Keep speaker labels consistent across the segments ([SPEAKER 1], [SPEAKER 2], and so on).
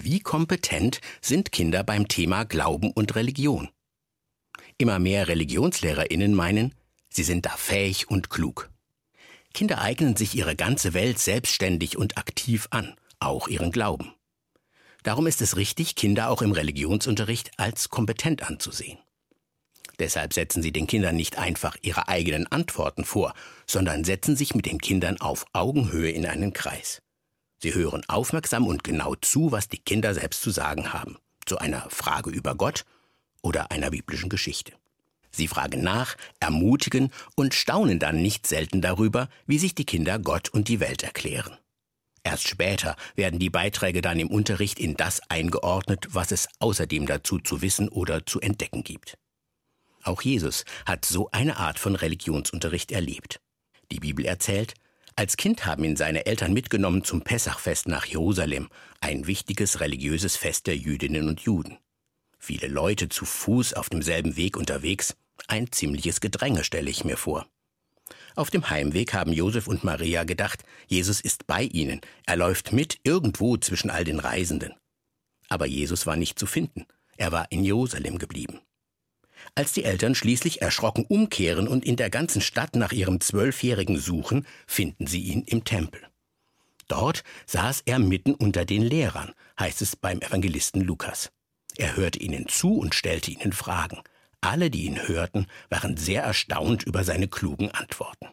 [SPEAKER 1] Wie kompetent sind Kinder beim Thema Glauben und Religion? Immer mehr ReligionslehrerInnen meinen, sie sind da fähig und klug. Kinder eignen sich ihre ganze Welt selbstständig und aktiv an, auch ihren Glauben. Darum ist es richtig, Kinder auch im Religionsunterricht als kompetent anzusehen. Deshalb setzen Sie den Kindern nicht einfach ihre eigenen Antworten vor, sondern setzen sich mit den Kindern auf Augenhöhe in einen Kreis. Sie hören aufmerksam und genau zu, was die Kinder selbst zu sagen haben, zu einer Frage über Gott oder einer biblischen Geschichte. Sie fragen nach, ermutigen und staunen dann nicht selten darüber, wie sich die Kinder Gott und die Welt erklären. Erst später werden die Beiträge dann im Unterricht in das eingeordnet, was es außerdem dazu zu wissen oder zu entdecken gibt. Auch Jesus hat so eine Art von Religionsunterricht erlebt. Die Bibel erzählt, als Kind haben ihn seine Eltern mitgenommen zum Pessachfest nach Jerusalem, ein wichtiges religiöses Fest der Jüdinnen und Juden. Viele Leute zu Fuß auf demselben Weg unterwegs, ein ziemliches Gedränge stelle ich mir vor. Auf dem Heimweg haben Josef und Maria gedacht, Jesus ist bei ihnen, er läuft mit irgendwo zwischen all den Reisenden. Aber Jesus war nicht zu finden, er war in Jerusalem geblieben. Als die Eltern schließlich erschrocken umkehren und in der ganzen Stadt nach ihrem 12-Jährigen suchen, finden sie ihn im Tempel. Dort saß er mitten unter den Lehrern, heißt es beim Evangelisten Lukas. Er hörte ihnen zu und stellte ihnen Fragen. Alle, die ihn hörten, waren sehr erstaunt über seine klugen Antworten.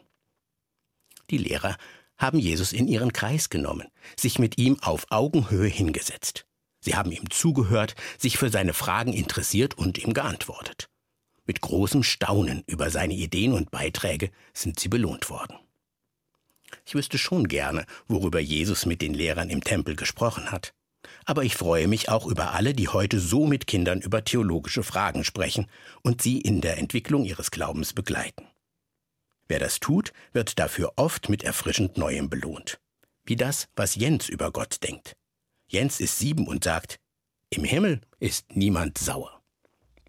[SPEAKER 1] Die Lehrer haben Jesus in ihren Kreis genommen, sich mit ihm auf Augenhöhe hingesetzt. Sie haben ihm zugehört, sich für seine Fragen interessiert und ihm geantwortet. Mit großem Staunen über seine Ideen und Beiträge sind sie belohnt worden. Ich wüsste schon gerne, worüber Jesus mit den Lehrern im Tempel gesprochen hat. Aber ich freue mich auch über alle, die heute so mit Kindern über theologische Fragen sprechen und sie in der Entwicklung ihres Glaubens begleiten. Wer das tut, wird dafür oft mit erfrischend Neuem belohnt. Wie das, was Jens über Gott denkt. Jens ist 7 und sagt, im Himmel ist niemand sauer.